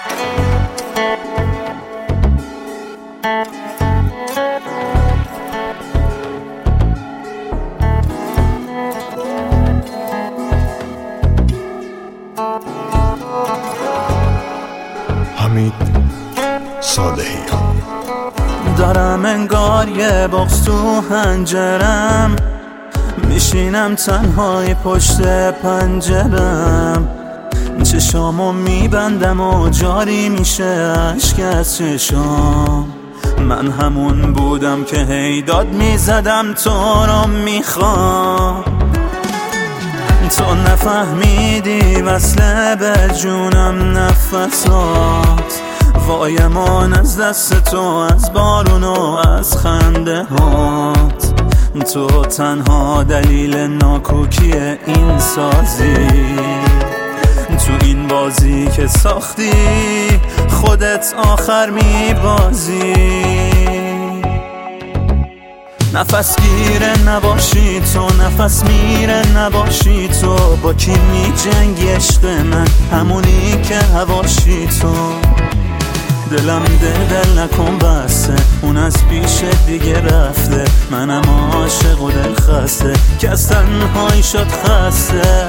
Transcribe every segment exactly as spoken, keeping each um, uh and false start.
حمید صالحی. دارم انگار یه بغض تو هنجرم، میشینم تنهای پشت پنجرم، چشامو میبندم و جاری میشه اشک از چشام. من همون بودم که هی داد میزدم تو رو میخوام، تو نفهمیدی وصله به جونم نفسات. وای من از دست تو، از بارون و از خنده هات، تو تنها دلیل ناکوکی این سازی. تو این بازی که ساختی خودت آخر میبازی. نفس گیره نباشی تو، نفس میره نباشی تو، با کی می جنگی عشق من، همونی که هواشی تو. دلم ده دل نکن بسته، اون از پیش دیگه رفته، منم عاشق و دل خسته که از تنهایی شد خسته.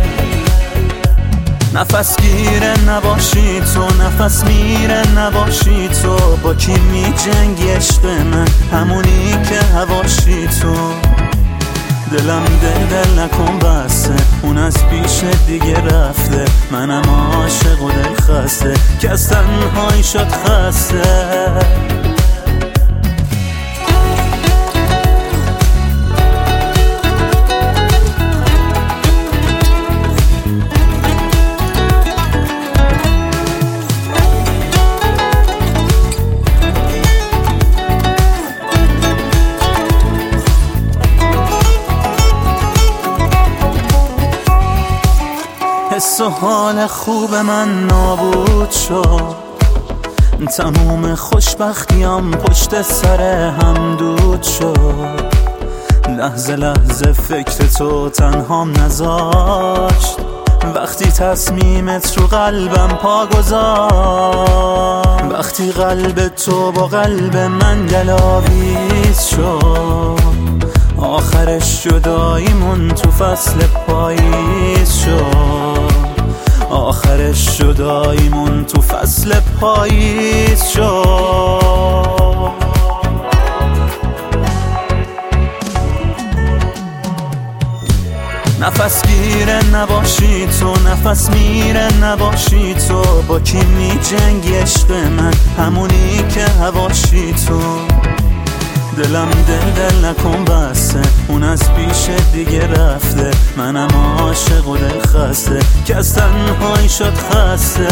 نفس گیره نباشی تو، نفس میره نباشی تو، با کی می جنگی عشق من، همونی که هواشی تو. دلم ده دل نکن بسته، اون از پیش دیگه رفته، منم عاشق و دل خسته که از تنهایی شد خسته. حس و حال خوب من نابود شد، تموم خوشبختیام پشت سر هم دود شد. لحظه لحظه فکر تو تنهام نذاشت، وقتی تصمیمت رو قلبم پا گذاشت. وقتی قلب تو با قلب من گلاویز شد، آخرش جداییمون تو فصل پاییز شد. آخرش جداییمون تو فصل پاییز شد. نفس گیره نباشی تو، نفس میره نباشی تو، با کی می جنگی عشق من، همونی که هواشی تو. دلم دل دل نکن بسته، اون از پیش دیگه رفته، منم عاشق و دل خسته که از تنهایی شد خسته.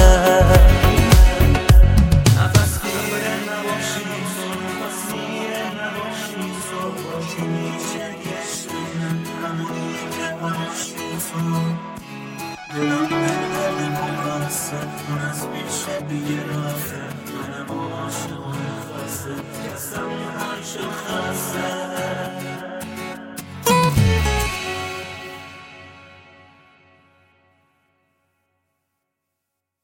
نفس گیره نباشی تو، نفس میره نباشی تو، با کی می جنگی عشق من، همونی که هواشی تو. دلم دل دل نکن بسته، اون از پیش دیگه